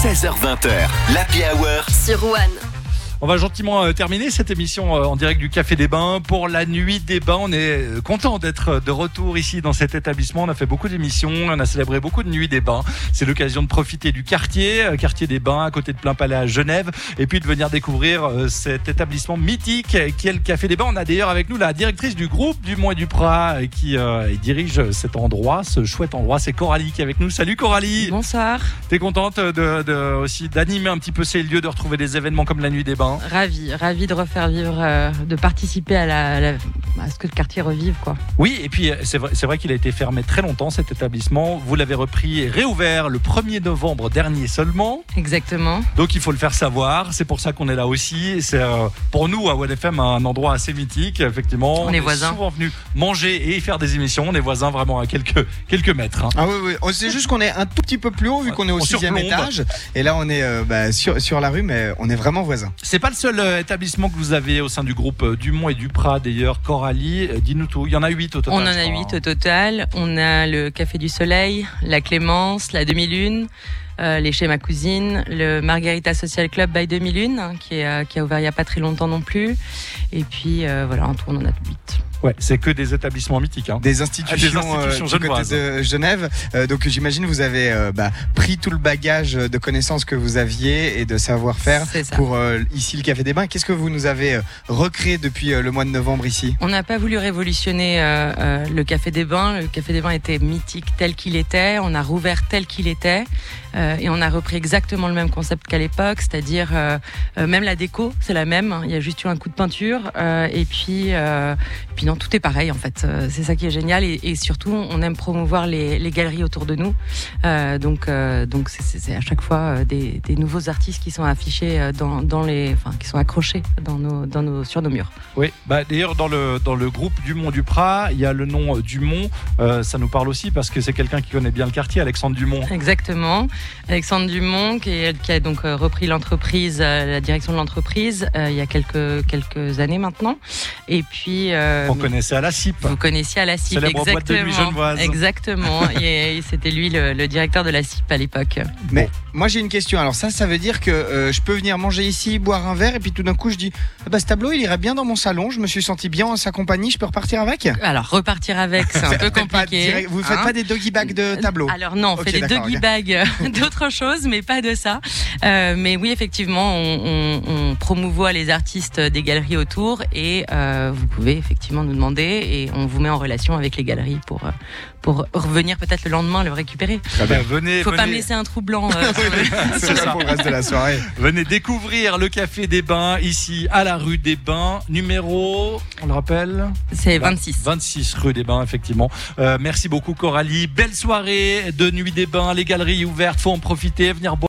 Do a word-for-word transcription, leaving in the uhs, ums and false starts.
seize heures vingt, l'Happy Hour sur One. On va gentiment euh, terminer cette émission euh, en direct du Café des Bains pour la Nuit des Bains. On est euh, content d'être de retour ici dans cet établissement. On a fait beaucoup d'émissions, on a célébré beaucoup de Nuits des Bains. C'est l'occasion de profiter du quartier, euh, quartier des Bains, à côté de Plein Palais à Genève, et puis de venir découvrir euh, cet établissement mythique euh, qui est le Café des Bains. On a d'ailleurs avec nous la directrice du groupe Dumont et Duprat euh, qui euh, dirige cet endroit, ce chouette endroit. C'est Coralie qui est avec nous. Salut Coralie. Bonsoir. T'es contente de, de, aussi d'animer un petit peu ces lieux, de retrouver des événements comme la Nuit des Bains? Ravi, ravi de refaire vivre, euh, de participer à, la, à, la, à ce que le quartier revive, quoi. Oui, et puis c'est vrai, c'est vrai qu'il a été fermé très longtemps cet établissement. Vous l'avez repris et réouvert le premier novembre dernier seulement. Exactement. Donc il faut le faire savoir. C'est pour ça qu'on est là aussi. C'est euh, pour nous à One F M un endroit assez mythique. Effectivement, on, on est voisins. Souvent venu manger et faire des émissions. On est voisins vraiment à quelques quelques mètres. Hein. Ah oui, oui. C'est juste qu'on est un tout petit peu plus haut vu qu'on est au sixième étage. Et là, on est euh, bah, sur sur la rue, mais on est vraiment voisins. C'est pas le seul euh, établissement que vous avez au sein du groupe euh, Dumont et Duprat d'ailleurs. Coralie, euh, dis-nous tout. Il y en a huit au total. On en a huit au total. On a le Café du Soleil, la Clémence, la Demi-Lune, euh, les Chez ma cousine, le Margarita Social Club by Demi-Lune, hein, qui, est, euh, qui a ouvert il n'y a pas très longtemps non plus. Et puis euh, voilà, en tout, on en a huit. Ouais, c'est que des établissements mythiques. Hein. Des institutions, ah, des institutions euh, du côté de Genève. Euh, donc j'imagine vous avez euh, bah, pris tout le bagage de connaissances que vous aviez et de savoir-faire pour euh, ici le Café des Bains. Qu'est-ce que vous nous avez euh, recréé depuis euh, le mois de novembre ici? On n'a pas voulu révolutionner euh, euh, le Café des Bains. Le Café des Bains était mythique tel qu'il était. On a rouvert tel qu'il était. Euh, et on a repris exactement le même concept qu'à l'époque, c'est-à-dire euh, euh, même la déco, c'est la même. Il y a juste eu un coup de peinture. Euh, et puis, euh, puis non, tout est pareil en fait. Euh, c'est ça qui est génial. Et, et surtout, on aime promouvoir les, les galeries autour de nous. Euh, donc, euh, donc c'est, c'est, c'est à chaque fois des, des nouveaux artistes qui sont affichés dans, dans les, enfin, qui sont accrochés dans nos, dans nos, sur nos murs. Oui. Bah d'ailleurs dans le dans le groupe Dumont Duprat, il y a le nom Dumont. Euh, ça nous parle aussi parce que c'est quelqu'un qui connaît bien le quartier, Alexandre Dumont. Exactement. Alexandre Dumont qui, est, qui a donc repris l'entreprise, la direction de l'entreprise euh, il y a quelques quelques années maintenant. Et puis euh, on connaissait à la C I P. Vous connaissiez à la C I P, exactement. Boîte de nuit genevoise. Exactement. et, et c'était lui le, le directeur de la C I P à l'époque. Mais bon. Moi j'ai une question. Alors ça, ça veut dire que euh, je peux venir manger ici, boire un verre, et puis tout d'un coup je dis, bah, ce tableau il irait bien dans mon salon. Je me suis senti bien en sa compagnie. Je peux repartir avec? Alors repartir avec, c'est un peu compliqué. Direct, vous faites hein pas des doggy bags de tableaux? Alors non, on okay, fait des doggy bags d'autres choses, mais pas de ça. Euh, mais oui, effectivement, on, on, on promouvoit les artistes des galeries autour et euh, vous pouvez effectivement nous demander et on vous met en relation avec les galeries pour pour revenir peut-être le lendemain le récupérer. Ah ben, venez, faut venez. pas me laisser un trou blanc. Euh, c'est ça pour le reste de la soirée. Venez découvrir le Café des Bains ici à la rue des Bains, numéro, on le rappelle, c'est vingt-six. vingt-six rue des Bains effectivement. Euh, merci beaucoup Coralie. Belle soirée de Nuit des Bains, les galeries ouvertes, faut en profiter, venir boire.